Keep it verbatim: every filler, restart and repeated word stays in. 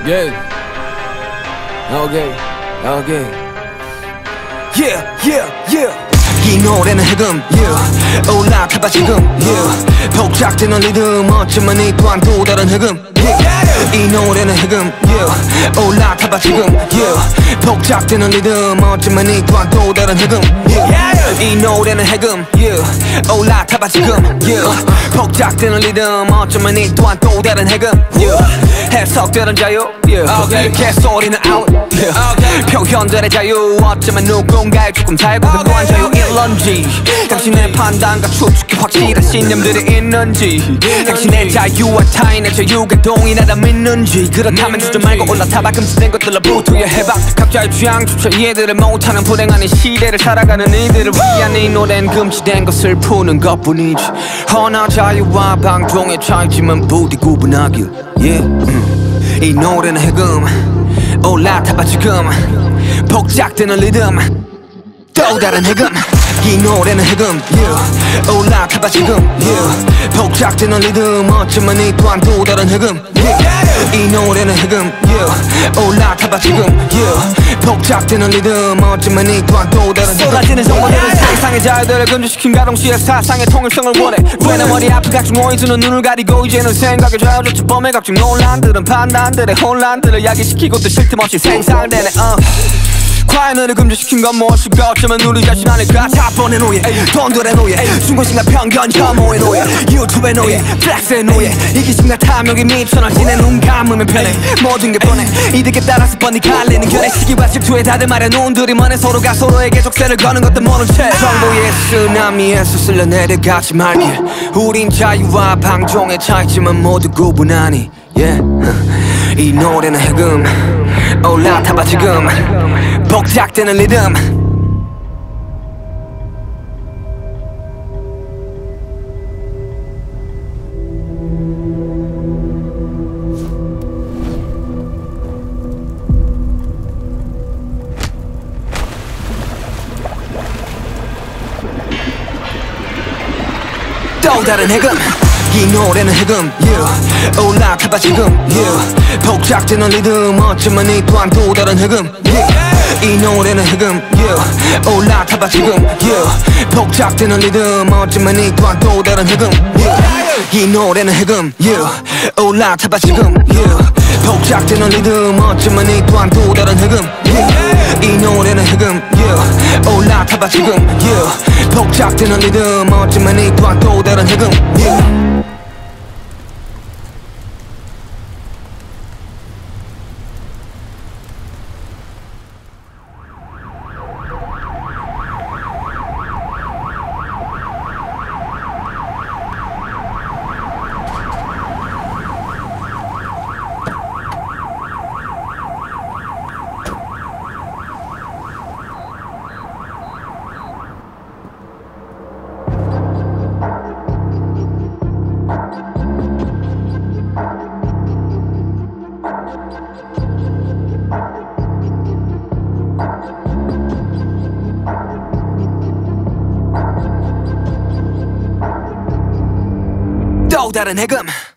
Yeah. Okay. Okay. Yeah, yeah, yeah. 이 노래는 해금, yeah. 올라타봐 지금, yeah. 복잡되는 리듬, 어쩌면 이 또한 또 다른 해금, yeah. 이 노래는 해금, yeah. 올라타봐 지금, yeah. 복잡되는 리듬, 어쩌면 이 또한 또 다른 해금, yeah. 이 노래는 해금, yeah. 올라타봐 지금, yeah. 복잡되는 리듬, 어쩌면 이 또한 또 다른 해금, yeah. 해석되는 자유, yeah. okay. 개소리는 out, yeah. okay. 표현들의 자유, 어쩌면 누군가의 조금 달고 또한 자유일런지, 당신의 판단과 추측이 확실한 신념들이 있는지, 당신의 자유와 타인의 자유가 동일하다 믿는지, 그렇다면 주저 말고 올라타봐. 금지된 것들로부터 해봐. 각자의 취향조차 이해들을 못하는 불행 아닌 시대를 살아가는 이들을 위한 이 노래는 금지된 것을 푸는 것뿐이지. 허나 자유와 방종의 차이지만 부디 구분하길, yeah. 음. 이 노래는 해금, 올라타봐 지금. 복잡되는 리듬, 또 다른 해금. 이 노래는 해금, yeah. 올라타봐 지금, yeah. 복잡되는 리듬, 어쩌면 이 또한 또 다른 해금, yeah. 이 노래는 해금, yeah. 올라타봐 지금, yeah. 복잡되는 리듬, 어쩌면 이 또한 또 다른 해금. 쏟아지는 정보들은 상상의 자유들을 금지시킨 가동시에 사상의 통일성을 원해. 왜내 머리 앞에 각종 오이즈는 눈을 가리고 이제는 생각에 좌우졌지. 범의 각종 논란들은 판단들의 혼란들을 야기시키고 또 쉴 틈 없이 생산되네. uh. 과연을 금지시킨 건 무엇일까? 어쩌면 우리 자신 아닐까? 자본의 노예, 돈들의 노예, 중고심과 편견 혐오의 노예, 유튜브의 노예, 플렉스의 노예, 이기심과 탐욕이 미쳐나지네. 눈 감으면 편해, 모든 게 뻔해. 이득에 따라서 뻔히 갈리는 결의 시기와 질투에 다들 말해 눈들이 먼해. 서로가 서로에게 족쇄를 거는 것도 모른 채 정보의 쓰나미에서 쓸려내려가지 말길. 우린 자유와 방종의 차이지만 모두 구분하니, yeah. 이 노래는 해금, 올라타봐 지금. 복잡되는 리듬, 또 다른 해금. 이 노래는 해금, yeah. 올라타봐 지금, yeah. 복잡되는 리듬, 어쩌면 이 또한 또 다른 해금, yeah. 이 노래는 해금, yeah. 올라타봐 지금, yeah. 복잡되는 리듬, 어쩌면 이 또한 또 다른 해금, yeah. 이 노래는 해금, yeah. 올라타봐 지금, yeah. 복잡되는 리듬, 어쩌면 이 또한 또 다른 해금, yeah. 이 노래는 해금, yeah. 올라타봐 지금, yeah. 복잡되는 리듬, 어쩌면 이 또한 또 다른 해금, yeah. 또 다른 해금.